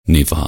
نیوا.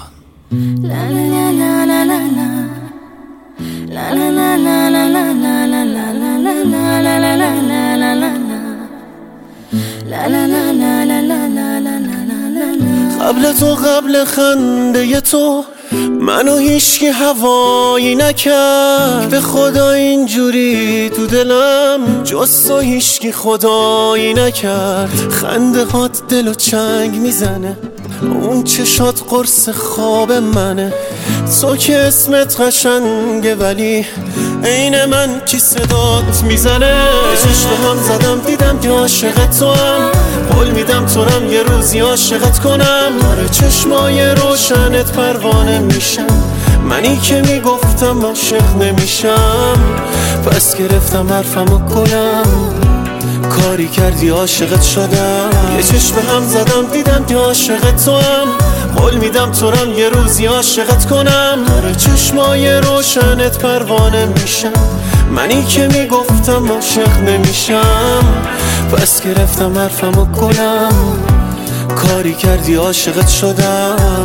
قبل تو، قبل خنده تو، منو هیچکی هوایی نکرد. به خدا اینجوری تو دلم جز تو هیچکی خدایی نکرد. خنده هات دلو چنگ میزنه، اون چشات قرص خواب منه. تو که اسمت قشنگه ولی عین من کی صدات میزنه. چشم هم زدم دیدم که عاشق تو هم، قول میدم تو رم یه روزی عاشقت کنم. داره چشمای روشنت پروانه میشم، منی که میگفتم عاشق نمیشم. پس گرفتم حرفمو گلم، کاری کردی عاشقت شدم. یه چشم هم زدم دیدم که عاشق تو هم، قول میدم تو رم یه روزی عاشقت کنم. داره چشمای روشنت پروانه میشم، منی که میگفتم عاشق نمیشم. پس گرفتم حرفمو گلم، کاری کردی عاشقت شدم.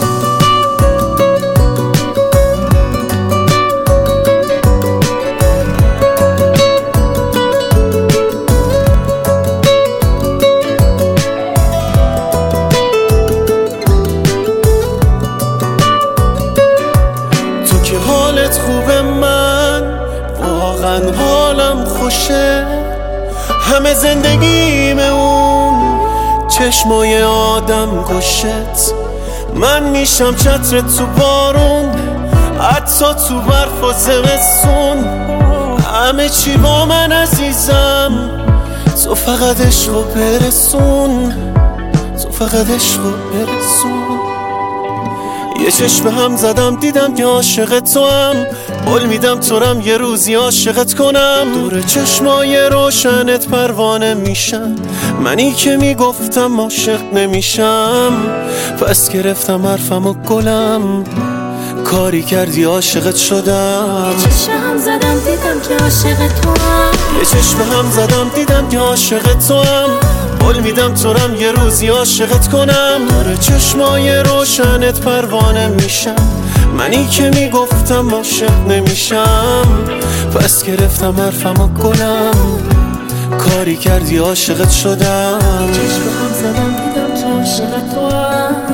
حالت خوبه، من واقعا حالم خوشه. همه زندگیم اون چشمای آدم کشت. من میشم چترت تو بارون، حتی تو برف و زمستون. همه چی با من عزیزم، تو فقط عشقو برسون، تو فقط عشقو برسون. یه چشم هم زدم دیدم که عاشق تو هم، قول میدم تو رم یه روزی عاشقت کنم. دور چشمای روشنت پروانه میشم، منی که میگفتم عاشق نمیشم. پس گرفتم حرفمو گلم، کاری کردی عاشقت شدم. یه چشم هم زدم دیدم که عاشق تو هم، یه چشم هم زدم دیدم که عاشق تو هم، قول میدم تو رم یه روزی عاشقت کنم. داره چشمای روشنت پروانه میشم، منی که میگفتم عاشق نمیشم. پس گرفتم حرفمو گلم، کاری کردی عاشقت شدم. چشم هم زدم دیدم که عاشق تو هم.